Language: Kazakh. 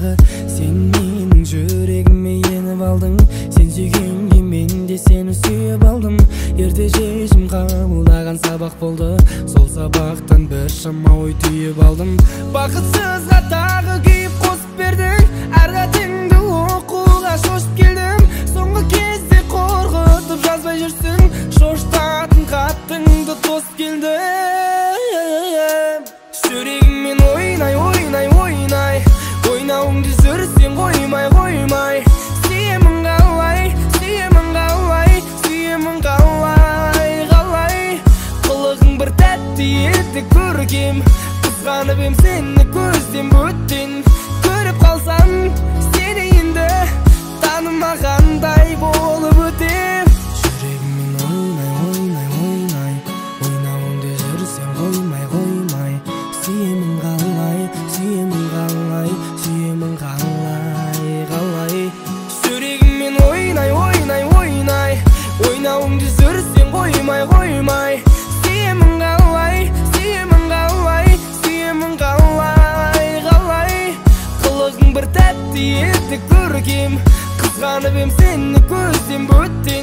дағы. Сен менің жүрегіме еніп алдың, сен сүйгенге мен де сені сүйіп алдым. Ерте шешім қабылдаған сабақ болды, сол сабақтан біршама ой түйіп алдым. Бақытсызға тағы күйіп қосып бердің, әр қатыңды оқуға шошып келдім. Соңғы кезде қорқытып жазбай жүрсің, шошытатын хатыңды тосып келдім. Жүрегіммен ойнай, ойнай, ойнай, ойнауыңды жүрсең қоймай, қоймай. Сүйемін қалай, сүйемін қалай, сүйемін қалай, қалай. Қылығың бір тәтті еді көркем, қызғанып ем сені көзден бөтен. Көріп қалсам сені енді танымағандай болып өтем. Жүрегіммен ойнай, ойнай, ойнай, ойнауыңды жүрсең қоймай, қоймай. Сүйемін қалай, сүйемін қалай, сүйемін қалай, қалай. Жүрегіммен ойнай, ойнай, ойнай, ойнауыңды жүрсең қоймай, қоймай. Сүйемін қалай, сүйемін қалай, сүйемін қалай, қалай. Қылығың бір тәтті еді көркем, қызғанып ем сені көзден бөтен.